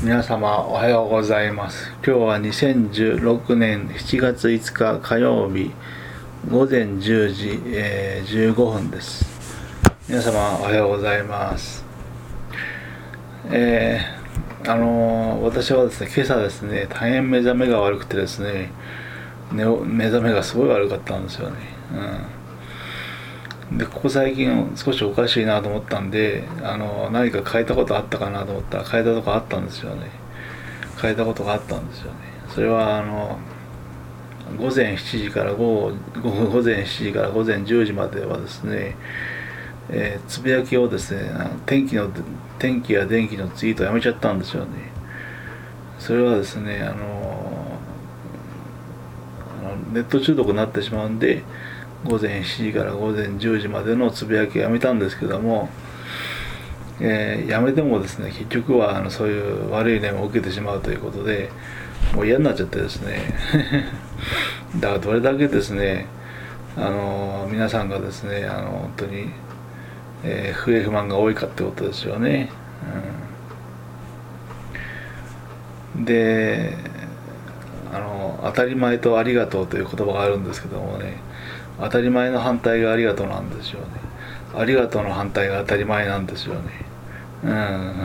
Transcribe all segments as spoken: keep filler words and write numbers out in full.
皆様おはようございます。今日はにせんじゅうろくねんしちがついつか火曜日ごぜんじゅうじ、えー、じゅうごふんです。皆様おはようございます。えー、あのー、私はですね、今朝ですね、大変目覚めが悪くてですね、ね目覚めがすごい悪かったんですよね。うん、でここ最近少しおかしいなと思ったんで、あの何か変えたことあったかなと思ったら変えたとこあったんですよね。変えたことがあったんですよね。それはあの午前しちじから午後午前しちじから午前じゅうじまではですね、えー、つぶやきをですね、天気の天気や電気のツイートをやめちゃったんですよね。それはですね、あのネット中毒になってしまうんで、午前しちじから午前じゅうじまでのつぶやきをやめたんですけども、えー、やめてもですね、結局はあのそういう悪い念を受けてしまうということで、もう嫌になっちゃってですねだからどれだけですね、あの皆さんがですね、あの本当に、えー、不平不満が多いかってことですよね。うん、であの当たり前とありがとうという言葉があるんですけどもね、当たり前の反対がありがとうなんですよね。ありがとうの反対が当たり前なんですよね。うん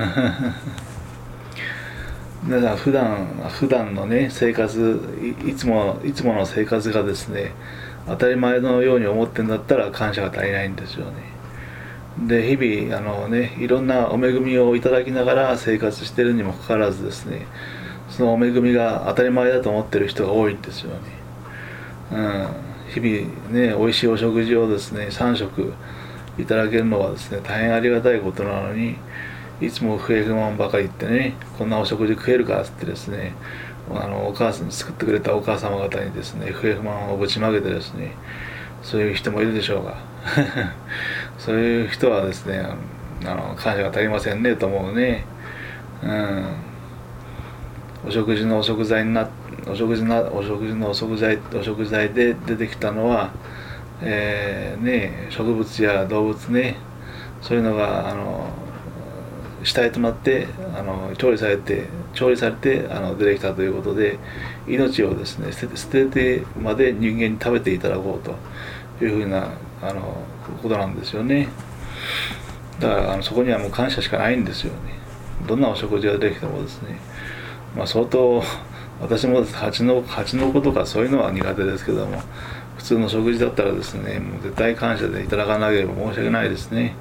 皆さん普段普段のね生活 い, いつもいつもの生活がですね、当たり前のように思ってんだったら感謝が足りないんですよね。で日々あのね、いろんなお恵みをいただきながら生活してるにもかかわらずですね、そのお恵みが当たり前だと思ってる人が多いんですよね。うん、日々ね、美味しいお食事をですねさん食いただけるのはですね、大変ありがたいことなのに、いつも不平不満ばかり言ってね、こんなお食事食えるかっつってですね、あのお母さん作ってくれたお母様方にですね、不平不満をぶちまけてですね、そういう人もいるでしょうがそういう人はですね、あの感謝が足りませんねと思うね。うん、お食事のお食材になお食事なお食事のお食材お食材で出てきたのは、えー、ね植物や動物ね、そういうのがあの主体となってあの調理されて調理されてあの出てきたということで、命をですね捨て、捨ててまで人間に食べていただこうというふうなあのことなんですよね。だからあのそこにはもう感謝しかないんですよね。どんなお食事が出てきてもですね、まあ、相当私も蜂の蜂の子とかそういうのは苦手ですけども、普通の食事だったらですね、もう絶対感謝でいただかなければ申し訳ないですね。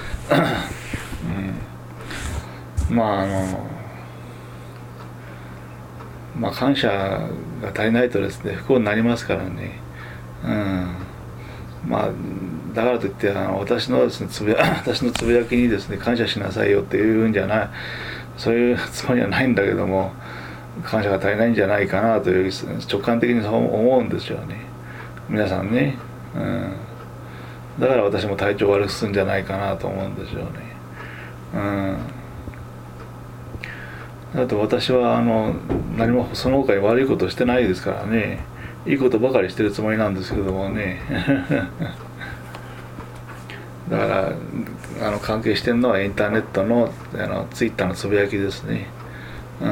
うん、まああのまあ感謝が足りないとですね、不幸になりますからね。うん、まあだからといってあの私のですねつぶや私のつぶやきにですね感謝しなさいよっていうんじゃない、そういうつもりはないんだけども、感謝が足りないんじゃないかなという直感的にそう思うんですよね、皆さんね。うん、だから私も体調悪くするんじゃないかなと思うんですよね。うん、だって私はあの何もその他に悪いことしてないですからね、いいことばかりしてるつもりなんですけどもねだからあの関係してるのはインターネットのあのツイッターのつぶやきですね。うん、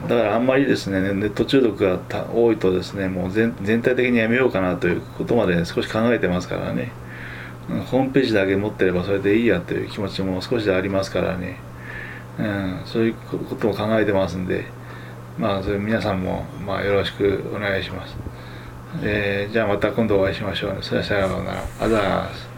だからあんまりですねネット中毒が多いとですね、もう 全, 全体的にやめようかなということまで、ね、少し考えてますからね、うん、ホームページだけ持ってればそれでいいやという気持ちも少しでありますからね、うん、そういうことも考えてますんで、まあそれ皆さんもまあよろしくお願いします。えー、じゃあまた今度お会いしましょうね。それはさようなら。ありがとうございます。